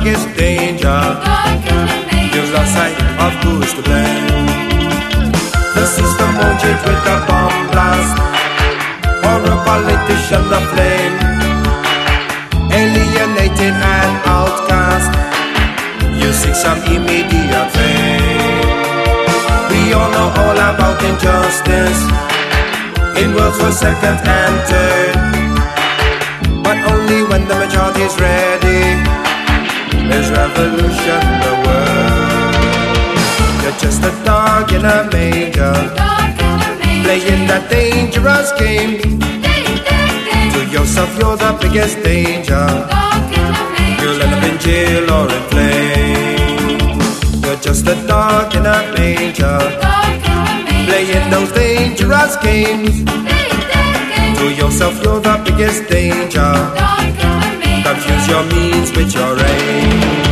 biggest danger. You've lost sight of who's to blame. The system won't cheat with a bomb blast or a politician aflame, alienated and outcast. You seek some immediate fame. We all know all about injustice in worlds for second and third, but only when the majority is ready. There's revolution in the world. You're just a dog in a manger, playing that dangerous game. To yourself you're the biggest danger. You'll end up in jail or in flames. You're just a dog in a manger, playing those dangerous games. To yourself you're the biggest danger. Confuse your means with your aim.